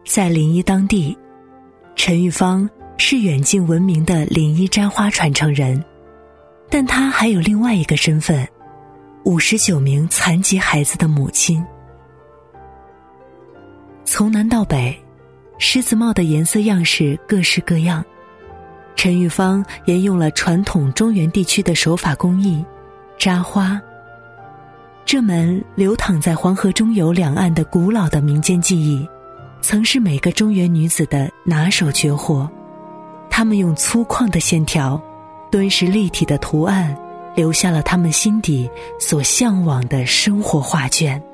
在临沂当地，陈玉芳是远近闻名的临沂簪花传承人，但她还有另外一个身份，59名残疾孩子的母亲。从南到北，狮子帽的颜色样式各式各样，陈玉芳沿用了传统中原地区的手法工艺扎花。这门流淌在黄河中游两岸的古老的民间技艺，曾是每个中原女子的拿手绝活。她们用粗犷的线条，敦实立体的图案，留下了她们心底所向往的生活画卷。